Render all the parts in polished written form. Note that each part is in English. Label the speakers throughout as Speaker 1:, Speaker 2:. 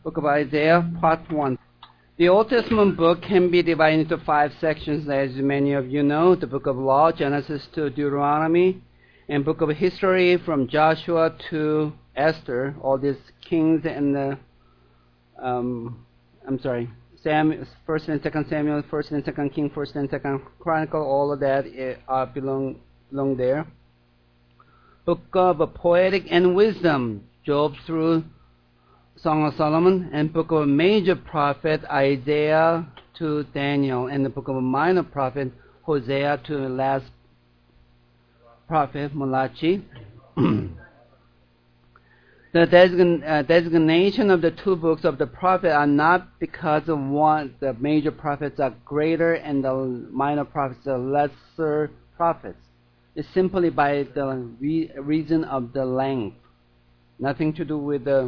Speaker 1: Book of Isaiah, Part 1. The Old Testament book can be divided into 5 sections, as many of you know. The Book of Law, Genesis to Deuteronomy, and Book of History from Joshua to Esther, all these kings and the, Samuel, 1st and 2nd Samuel, 1st and 2nd King, 1st and 2nd Chronicle, all of that belong there. Book of Poetic and Wisdom, Job through Song of Solomon, and Book of Major Prophet, Isaiah to Daniel, and the Book of Minor Prophet, Hosea to the last prophet, Malachi. The designation of the 2 books of the prophet are not because of one, the major prophets are greater and the minor prophets are lesser prophets. It's simply by the reason of the length. Nothing to do with the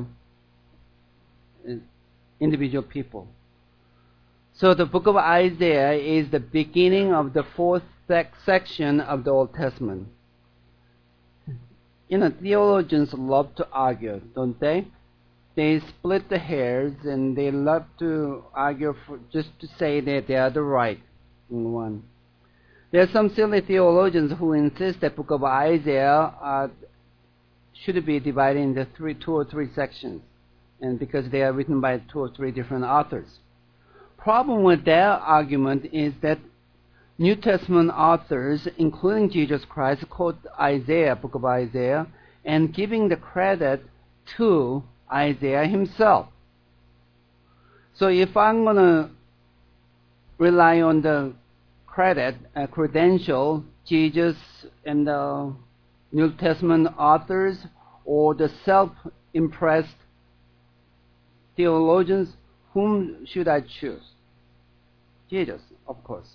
Speaker 1: individual people. So the book of Isaiah is the beginning of the 4th section of the Old Testament. You know, theologians love to argue, don't they? They split the hairs and they love to argue just to say that they are the right one. There are some silly theologians who insist that book of Isaiah should be divided into 2 or 3 sections, and because they are written by 2 or 3 different authors. Problem with their argument is that New Testament authors, including Jesus Christ, quote Isaiah, book of Isaiah, and giving the credit to Isaiah himself. So if I'm going to rely on the credential, Jesus and the New Testament authors, or the self-impressed theologians, whom should I choose? Jesus, of course.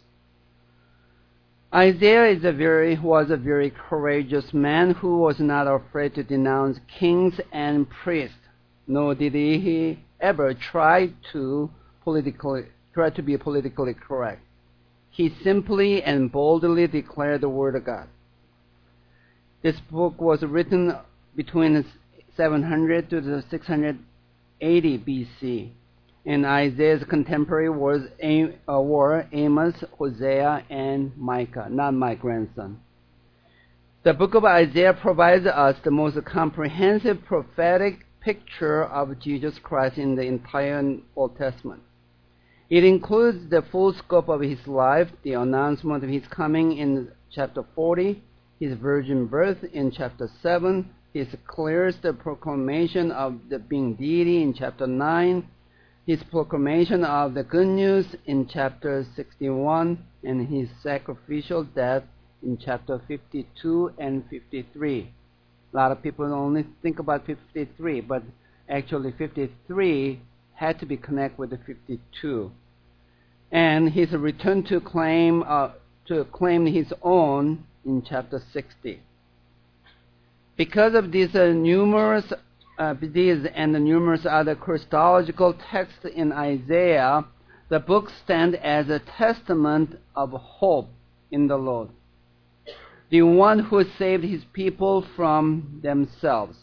Speaker 1: Isaiah was a very courageous man who was not afraid to denounce kings and priests, nor did he ever try to be politically correct. He simply and boldly declared the word of God. This book was written between 700 to 680 BC. And Isaiah's contemporary were Amos, Hosea, and Micah, not my grandson. The book of Isaiah provides us the most comprehensive prophetic picture of Jesus Christ in the entire Old Testament. It includes the full scope of his life, the announcement of his coming in chapter 40, his virgin birth in chapter 7, his clearest proclamation of the being deity in chapter 9, his proclamation of the good news in chapter 61, and his sacrificial death in chapter 52 and 53. A lot of people only think about 53, but actually 53 had to be connected with the 52. And his return to claim his own in chapter 60. Because of these numerous and the numerous other Christological texts in Isaiah, the book stands as a testament of hope in the Lord, the one who saved his people from themselves.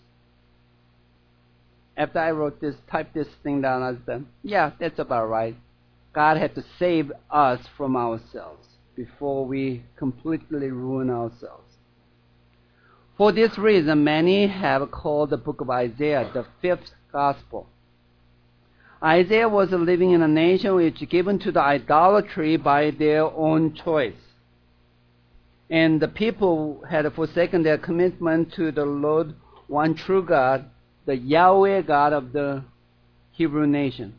Speaker 1: After I typed this thing down, I said, yeah, that's about right. God had to save us from ourselves before we completely ruin ourselves. For this reason, many have called the book of Isaiah the 5th gospel. Isaiah was living in a nation which was given to the idolatry by their own choice. And the people had forsaken their commitment to the Lord, one true God, the Yahweh God of the Hebrew nation,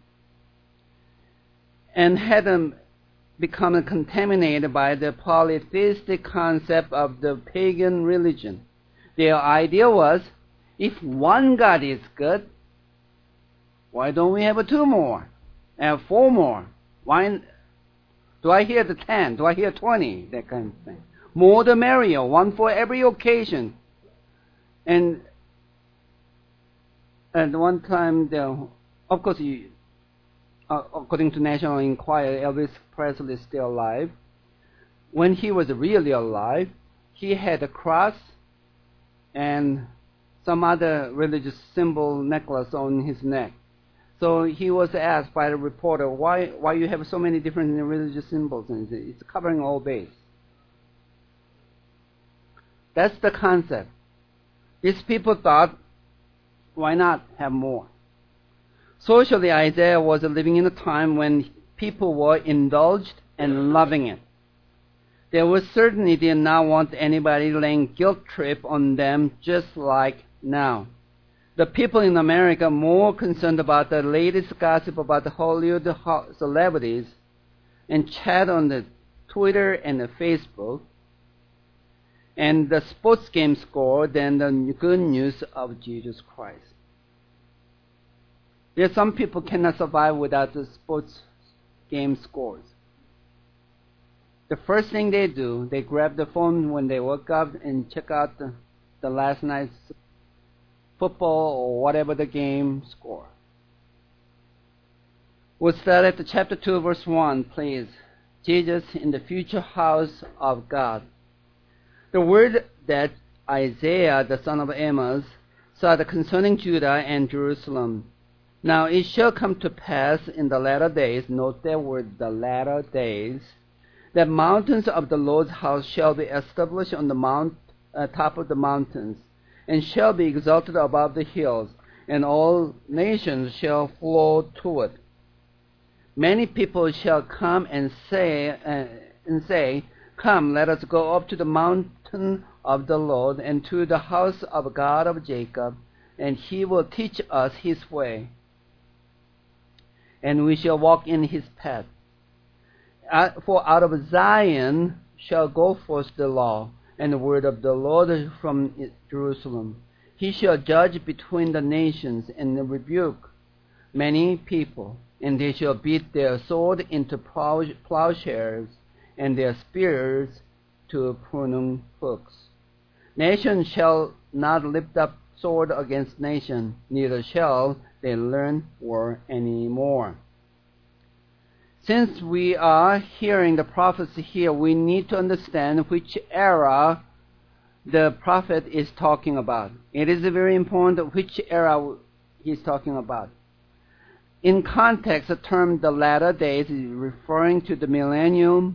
Speaker 1: and had become contaminated by the polytheistic concept of the pagan religion. Their idea was, if one God is good, why don't we have 2 more? And 4 more? Why do I hear the 10? Do I hear 20? That kind of thing. More the merrier, 1 for every occasion. And at one time, of course, according to National Enquirer, Elvis Presley is still alive. When he was really alive, he had a cross and some other religious symbol necklace on his neck. So he was asked by the reporter, why you have so many different religious symbols? And it's covering all base. That's the concept. These people thought, why not have more? Socially, Isaiah was living in a time when people were indulged and loving it. They was certainly did not want anybody laying guilt trip on them, just like now. The people in America are more concerned about the latest gossip about the Hollywood celebrities and chat on the Twitter and the Facebook and the sports game score than the good news of Jesus Christ. There are some people cannot survive without the sports game scores. The first thing they do, they grab the phone when they wake up and check out the last night's football or whatever the game score. We'll start at the chapter 2, verse 1, please. Jesus in the future house of God. The word that Isaiah, the son of Amos, saw concerning Judah and Jerusalem. Now it shall come to pass in the latter days, note that word, the latter days, that mountains of the Lord's house shall be established on the top of the mountains, and shall be exalted above the hills, and all nations shall flow to it. Many people shall come and say, Come, let us go up to the mountain of the Lord, and to the house of God of Jacob, and he will teach us his way, and we shall walk in his path. For out of Zion shall go forth the law, and the word of the Lord from Jerusalem. He shall judge between the nations, and rebuke many people, and they shall beat their sword into plowshares, and their spears to pruning hooks. Nation shall not lift up sword against nation, neither shall they learn war any more. Since we are hearing the prophecy here, we need to understand which era the prophet is talking about. It is very important which era he's talking about. In context, the term the latter days is referring to the millennial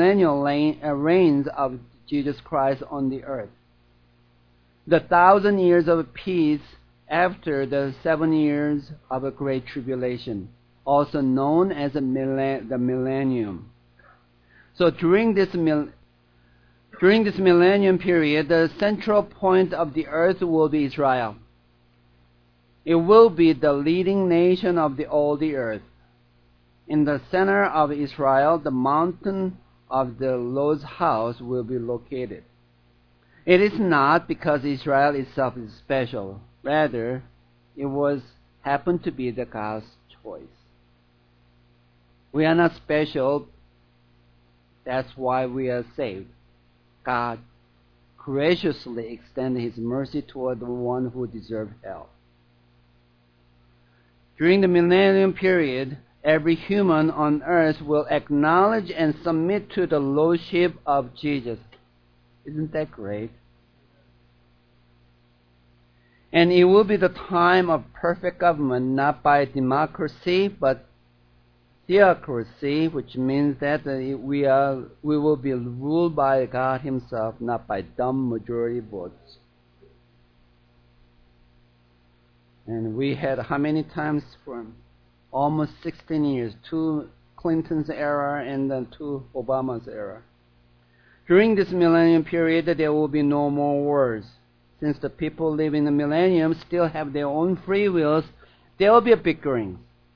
Speaker 1: reigns of Jesus Christ on the earth. The 1,000 years of peace after the 7 years of a great tribulation, also known as the millennium. So during this millennium period, the central point of the earth will be Israel. It will be the leading nation of all the earth. In the center of Israel, the mountain of the Lord's house will be located. It is not because Israel itself is special. Rather, it happened to be the God's choice. We are not special. That's why we are saved. God graciously extended his mercy toward the one who deserved hell. During the millennium period, every human on earth will acknowledge and submit to the lordship of Jesus. Isn't that great? And it will be the time of perfect government, not by democracy, but theocracy, which means that we will be ruled by God himself, not by dumb majority votes. And we had how many times from almost 16 years, 2 Clinton's era and then 2 Obama's era. During this millennium period, there will be no more wars. Since the people living in the millennium still have their own free wills, there will be a bickering.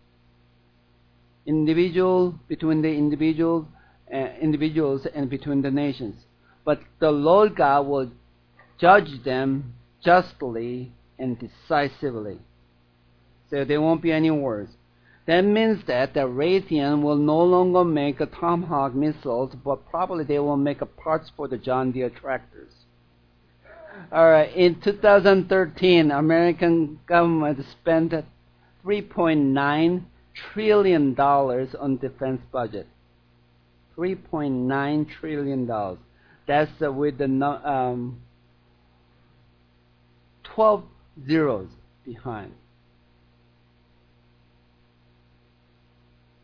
Speaker 1: Between the individuals and between the nations. But the Lord God will judge them justly and decisively. So there won't be any wars. That means that the Raytheon will no longer make a Tomahawk missiles, but probably they will make parts for the John Deere tractors. All right, in 2013, American government spent $3.9 trillion on defense budget. $3.9 trillion. That's with the 12 zeros behind.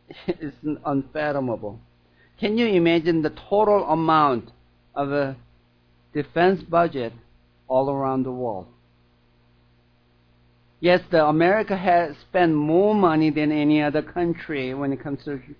Speaker 1: is unfathomable. Can you imagine the total amount of a defense budget all around the world? Yes, America has spent more money than any other country when it comes to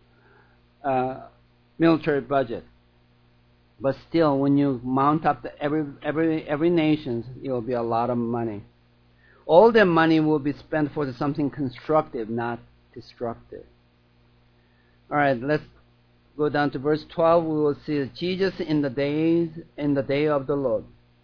Speaker 1: military budget. But still, when you mount up every nation, it will be a lot of money. All that money will be spent for something constructive, not destructive. All right, let's go down to verse 12. We will see Jesus in the day of the Lord.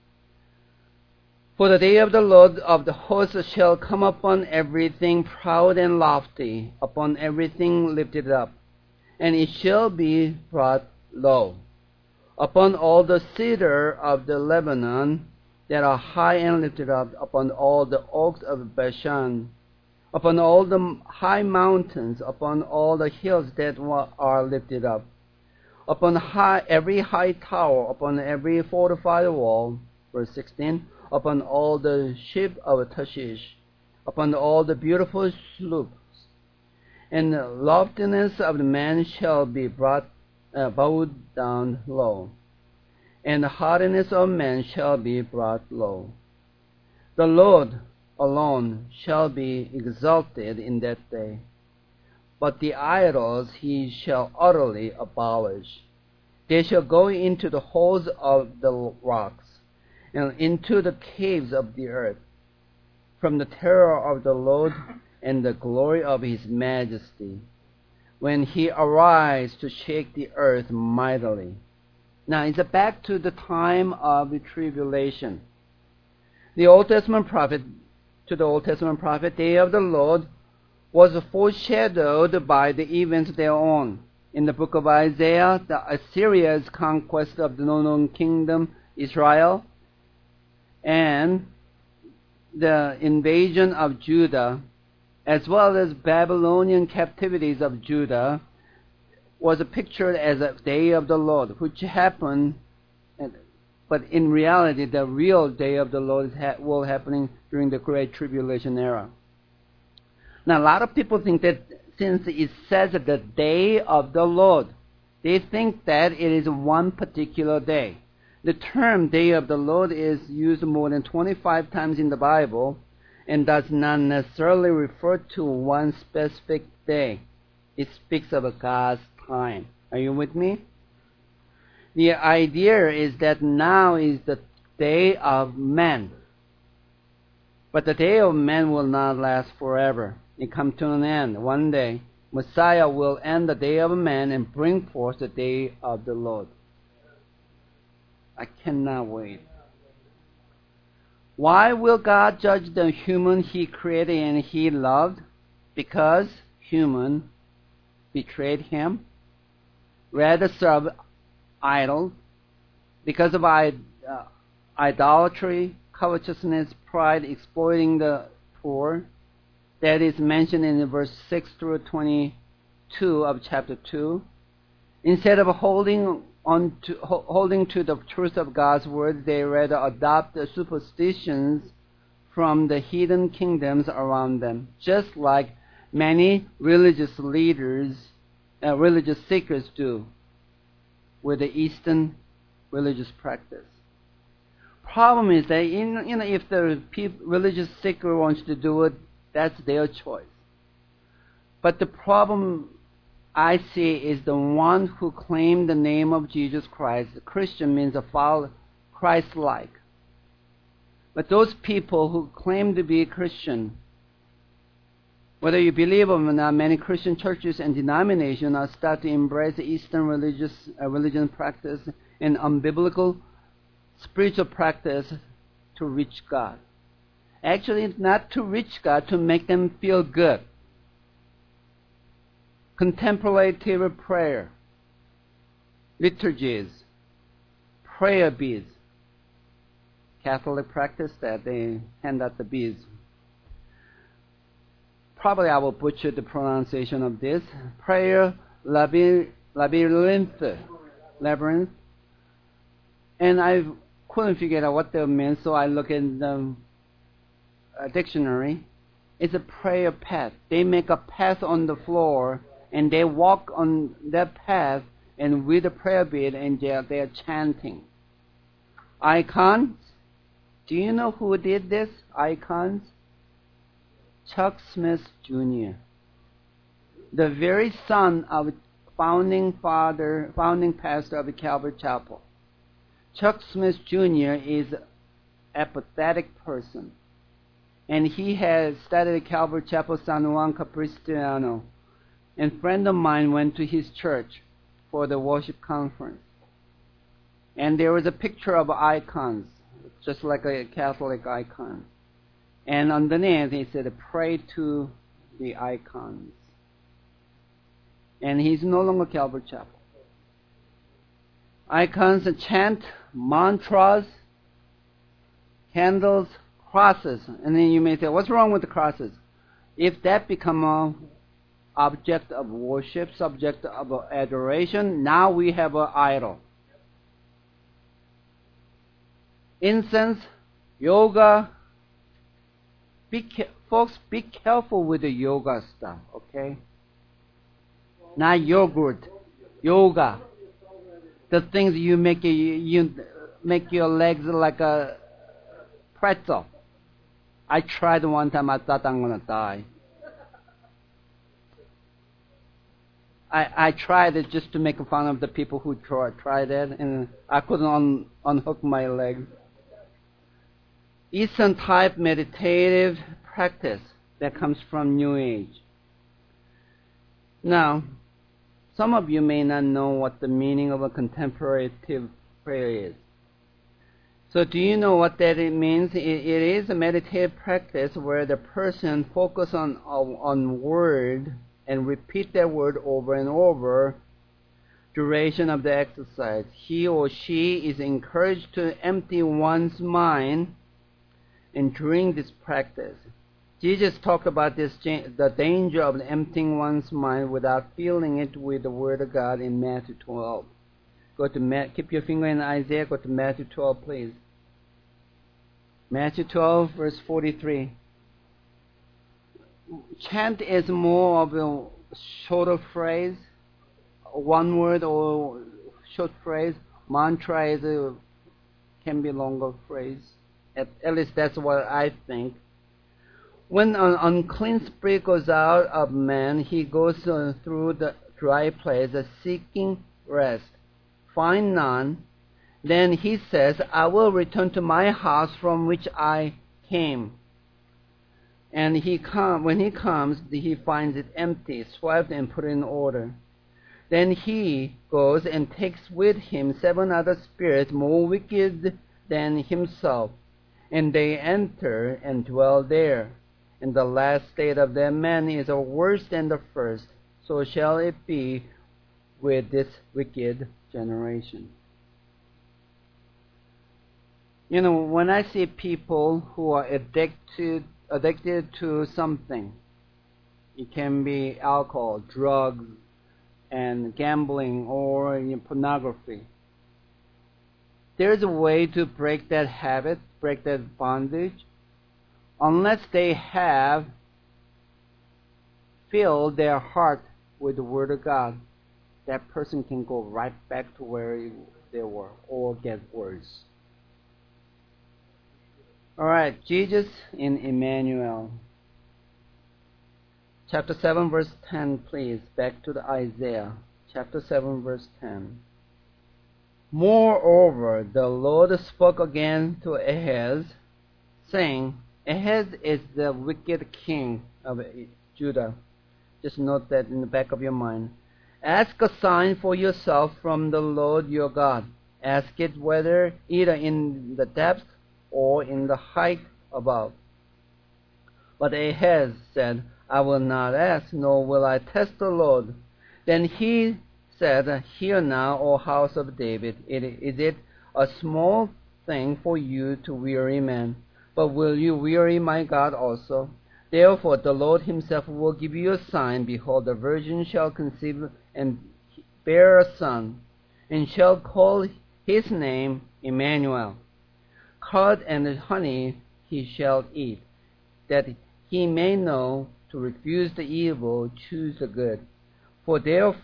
Speaker 1: For the day of the Lord of the hosts shall come upon everything proud and lofty, upon everything lifted up, and it shall be brought low. Upon all the cedar of the Lebanon that are high and lifted up, upon all the oaks of Bashan, upon all the high mountains, upon all the hills that are lifted up, upon every high tower, upon every fortified wall. Verse 16. Upon all the ship of Tarshish, upon all the beautiful sloops, and the loftiness of the man shall be bowed down low, and the haughtiness of man shall be brought low. The Lord alone shall be exalted in that day, but the idols he shall utterly abolish. They shall go into the holes of the rocks, and into the caves of the earth, from the terror of the Lord and the glory of his majesty, when he arrives to shake the earth mightily. Now, it's back to the time of the tribulation. The Old Testament prophet, day of the Lord, was foreshadowed by the events thereon. In the book of Isaiah, the Assyria's conquest of the northern kingdom, Israel, and the invasion of Judah, as well as Babylonian captivities of Judah, was pictured as a day of the Lord, which happened, but in reality, the real day of the Lord will happen during the Great Tribulation era. Now, a lot of people think that since it says the day of the Lord, they think that it is one particular day. The term day of the Lord is used more than 25 times in the Bible and does not necessarily refer to one specific day. It speaks of God's time. Are you with me? The idea is that now is the day of man. But the day of man will not last forever. It comes to an end. One day, Messiah will end the day of man and bring forth the day of the Lord. I cannot wait. Why will God judge the human he created and he loved? Because human betrayed him, rather serve idols, because of idolatry, covetousness, pride, exploiting the poor. That is mentioned in verse 6 through 22 of chapter 2. Instead of holding to the truth of God's word, they rather adopt the superstitions from the hidden kingdoms around them, just like many religious leaders, religious seekers do with the Eastern religious practice. Problem is that if the religious seeker wants to do it, that's their choice. But the problem I see is the one who claimed the name of Jesus Christ. Christian means a follower, Christ-like. But those people who claim to be Christian, whether you believe or not, many Christian churches and denominations are starting to embrace Eastern religion practice and unbiblical spiritual practice to reach God. Actually, it's not to reach God, to make them feel good. Contemplative prayer, liturgies, prayer beads. Catholic practice that they hand out the beads. Probably I will butcher the pronunciation of this. Prayer labyrinth. And I couldn't figure out what that means, so I look in the dictionary. It's a prayer path. They make a path on the floor and they walk on that path and with a prayer bead, and they're chanting. Icons. Do you know who did this? Icons? Chuck Smith Jr., the very son of founding pastor of Calvary Chapel. Chuck Smith Jr. is a apathetic person, and he has studied at Calvary Chapel San Juan Capistrano. And a friend of mine went to his church for the worship conference. And there was a picture of icons, just like a Catholic icon. And underneath he said, pray to the icons. And he's no longer Calvary Chapel. Icons chant mantras, candles, crosses. And then you may say, what's wrong with the crosses? If that become an object of worship, subject of adoration, now we have an idol. Incense, yoga. Folks, be careful with the yoga stuff, okay? Not yogurt, yoga. The things you make your legs like a pretzel. I tried one time. I thought I'm gonna die. I tried it just to make fun of the people who tried it, and I couldn't unhook my legs. Eastern type meditative practice that comes from New Age. Now, some of you may not know what the meaning of a contemplative prayer is. So do you know what that means? It is a meditative practice where the person focuses on word and repeat that word over and over duration of the exercise. He or she is encouraged to empty one's mind. And during this practice, Jesus talked about the danger of emptying one's mind without filling it with the Word of God in Matthew 12. Keep your finger in Isaiah. Go to Matthew 12, please. Matthew 12, verse 43. Chant is more of a shorter phrase, one word or short phrase. Mantra can be longer phrase. At least that's what I think. When an unclean spirit goes out of man, he goes through the dry place, seeking rest. Find none. Then he says, I will return to my house from which I came. And when he comes, he finds it empty, swept and put in order. Then he goes and takes with him 7 other spirits more wicked than himself. And they enter and dwell there. And the last state of that man is worse than the first. So shall it be with this wicked generation. You know, when I see people who are addicted to something, it can be alcohol, drugs, and gambling, or pornography. There's a way to break that habit, break that bondage, unless they have filled their heart with the Word of God. That person can go right back to where they were or get worse. All right, Jesus in Emmanuel. Chapter 7, verse 10, please. Back to the Isaiah. Chapter 7, verse 10. Moreover, the Lord spoke again to Ahaz, saying, Ahaz is the wicked king of Judah. Just note that in the back of your mind. Ask a sign for yourself from the Lord your God. Ask it whether either in the depths or in the height above. But Ahaz said, I will not ask, nor will I test the Lord. Then he said, Hear now, O house of David, is it a small thing for you to weary man? But will you weary my God also? Therefore the Lord himself will give you a sign. Behold, the virgin shall conceive and bear a son, and shall call his name Emmanuel. Curd and honey he shall eat, that he may know to refuse the evil, choose the good. For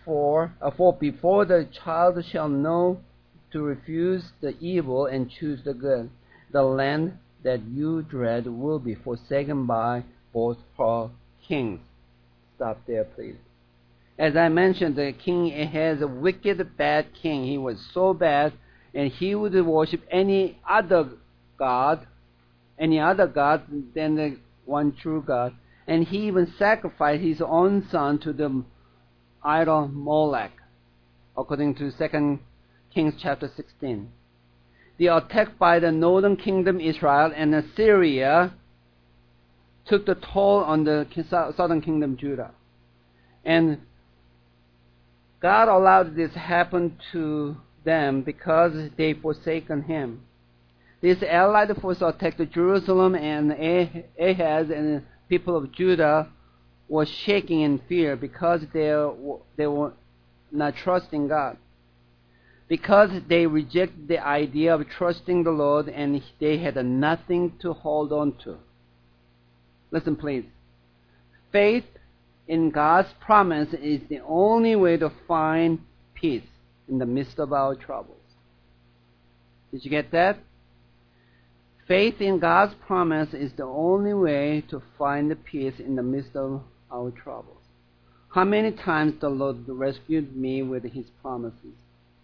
Speaker 1: before the child shall know to refuse the evil and choose the good, the land that you dread will be forsaken by both her kings. Stop there, please. As I mentioned, the king has a wicked, bad king. He was so bad, and he would worship any other god than the one true God. And he even sacrificed his own son to the idol Molech, according to 2 Kings chapter 16. The attack by the northern kingdom Israel and Assyria took the toll on the southern kingdom Judah. And God allowed this happen to them because they forsaken him. This allied force attacked Jerusalem, and Ahaz and the people of Judah were shaking in fear because they were not trusting God. Because they rejected the idea of trusting the Lord, and they had nothing to hold on to. Listen, please. Faith in God's promise is the only way to find peace in the midst of our troubles. Did you get that? Faith in God's promise is the only way to find the peace in the midst of our troubles. How many times the Lord rescued me with his promises?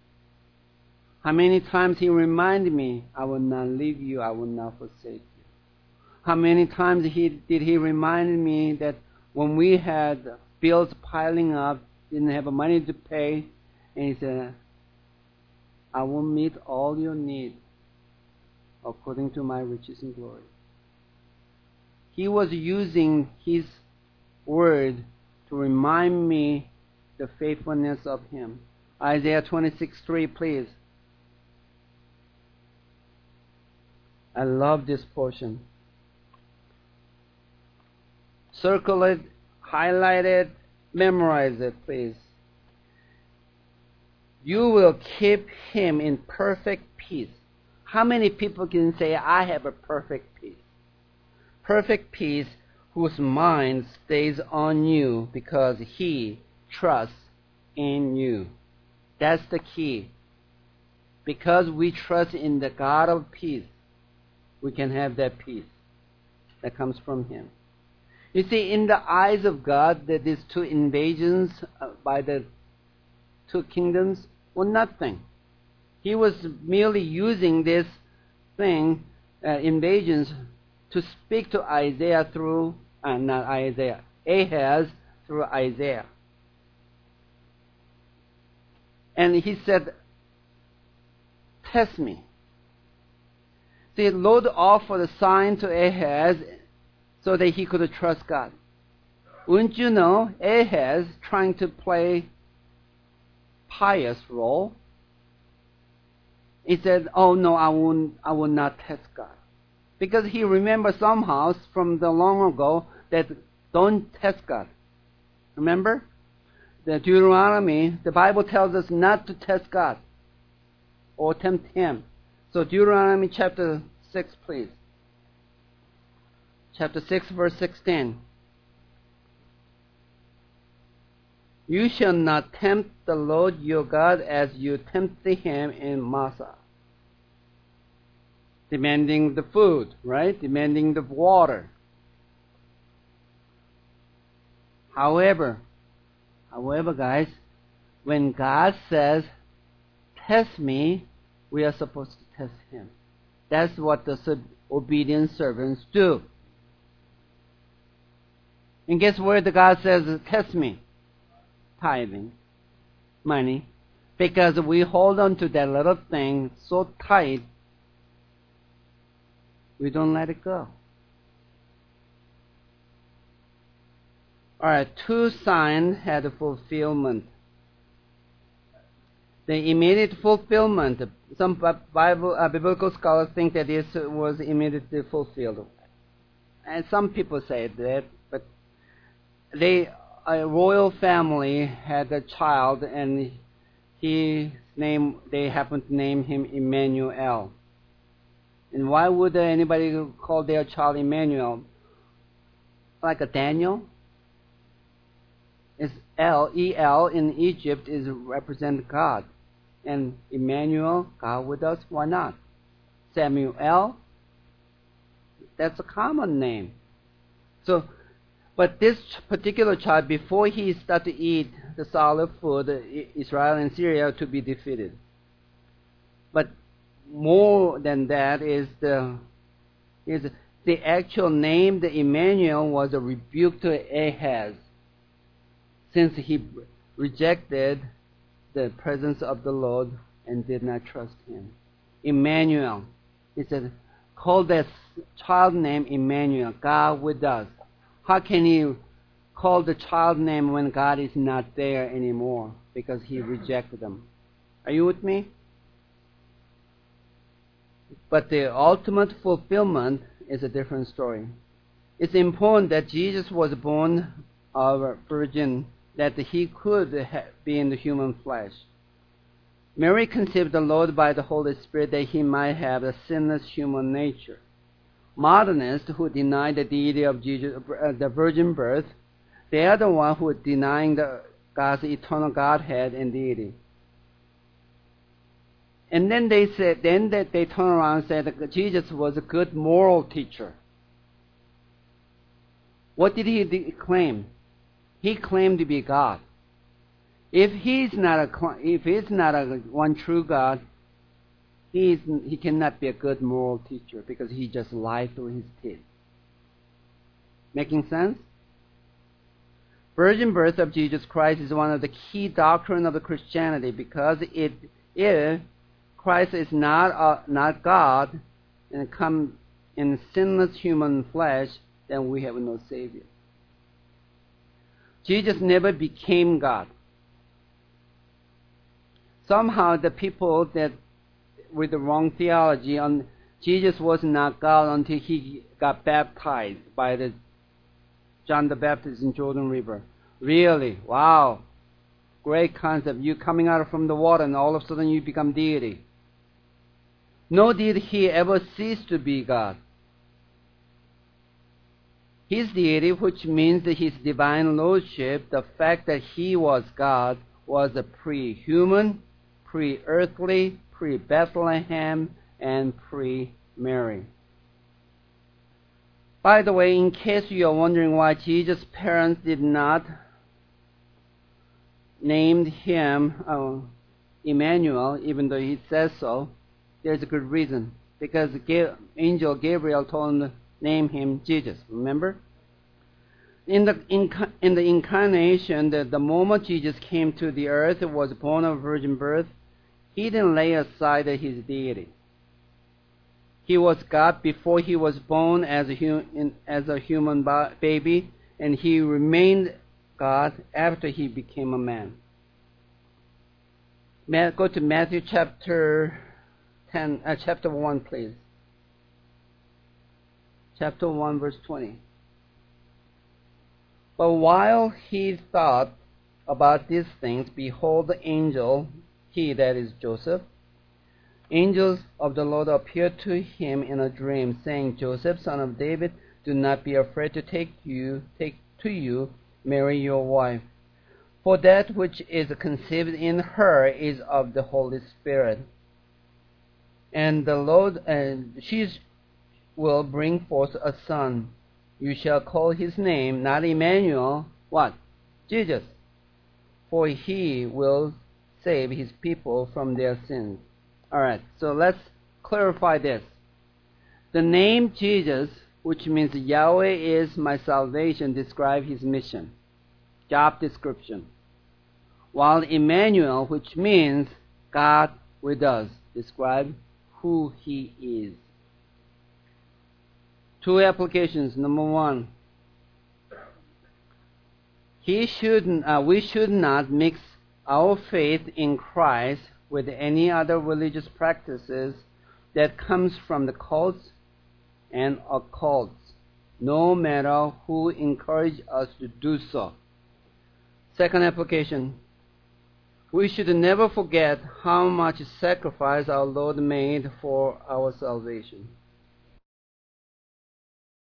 Speaker 1: How many times he reminded me, I will not leave you, I will not forsake you. How many times did he remind me that when we had bills piling up, didn't have money to pay, and he said, I will meet all your needs according to my riches and glory. He was using his word to remind me the faithfulness of him. Isaiah 26:3, please. I love this portion. Circle it, highlight it, memorize it, please. You will keep him in perfect peace. How many people can say, I have a perfect peace? Perfect peace whose mind stays on you because he trusts in you. That's the key. Because we trust in the God of peace, we can have that peace that comes from him. You see, in the eyes of God, that these two invasions by the two kingdoms were nothing. He was merely using this invasions, to speak to Ahaz through Isaiah. And he said, test me. The Lord offered a sign to Ahaz so that he could trust God. Wouldn't you know, Ahaz trying to play pious role, he said, oh no, I will not test God. Because he remembered somehow from the long ago that don't test God. Remember? The Deuteronomy, the Bible tells us not to test God or tempt him. So Deuteronomy chapter 6, please. Chapter 6, verse 16. You shall not tempt the Lord your God as you tempted him in Massah. Demanding the food, right? Demanding the water. However, guys, when God says, test me, we are supposed to test him. That's what the obedient servants do. And guess where the God says, test me? Tithing. Money. Because we hold on to that little thing so tight, we don't let it go. Alright, two signs had a fulfillment. The immediate fulfillment, some biblical scholars think that this was immediately fulfilled. And some people say that, but a royal family had a child, and they happened to name him Emmanuel. And why would anybody call their child Emmanuel? Like a Daniel? It's El. El in Egypt is represent God. And Emmanuel, God with us, why not? Samuel, that's a common name. So, but this particular child, before he started to eat the solid food, Israel and Syria to be defeated. But more than that is the actual name, the Emmanuel, was a rebuke to Ahaz, since he rejected the presence of the Lord and did not trust him. Emmanuel. He said, call that child name Emmanuel, God with us. How can you call the child name when God is not there anymore? Because he rejected them. Are you with me? But the ultimate fulfillment is a different story. It's important that Jesus was born of a virgin, that he could be in the human flesh. Mary conceived the Lord by the Holy Spirit that he might have a sinless human nature. Modernists who deny the deity of Jesus, the virgin birth, they are the ones who are denying God's eternal Godhead and deity. And then they turn around and say that Jesus was a good moral teacher. What did he claim? He claimed to be God. If he's not a one true God, he cannot be a good moral teacher because he just lied through his teeth. Making sense? Virgin birth of Jesus Christ is one of the key doctrine of the Christianity, because if Christ is not God and come in sinless human flesh, then we have no Savior. Jesus never became God. Somehow the people that with the wrong theology on Jesus was not God until he got baptized by the John the Baptist in Jordan River. Really? Wow. Great concept. You coming out from the water and all of a sudden you become deity. Nor did he ever cease to be God. His deity, which means that his divine lordship, the fact that he was God, was a pre-human, pre-earthly, pre-Bethlehem, and pre-Mary. By the way, in case you are wondering why Jesus' parents did not name him Emmanuel, even though he says so, there's a good reason. Because angel Gabriel told him to name him Jesus. Remember? In the incarnation, the moment Jesus came to the earth, was born of virgin birth, he didn't lay aside his deity. He was God before he was born as a human baby, and he remained God after he became a man. Go to Matthew chapter 1, please. Chapter 1, verse 20. But while he thought about these things, behold, the angel, he that is Joseph, angels of the Lord appeared to him in a dream, saying, Joseph, son of David, do not be afraid to take to you Mary your wife, for that which is conceived in her is of the Holy Spirit. And she will bring forth a son. You shall call his name not Emmanuel, what? Jesus. For he will save his people from their sins. Alright, so let's clarify this. The name Jesus, which means Yahweh is my salvation, describes his mission, job description. While Emmanuel, which means God with us, describes who he is. Two applications. Number one, we should not mix our faith in Christ with any other religious practices that comes from the cults and occults, no matter who encourage us to do so. Second application, we should never forget how much sacrifice our Lord made for our salvation.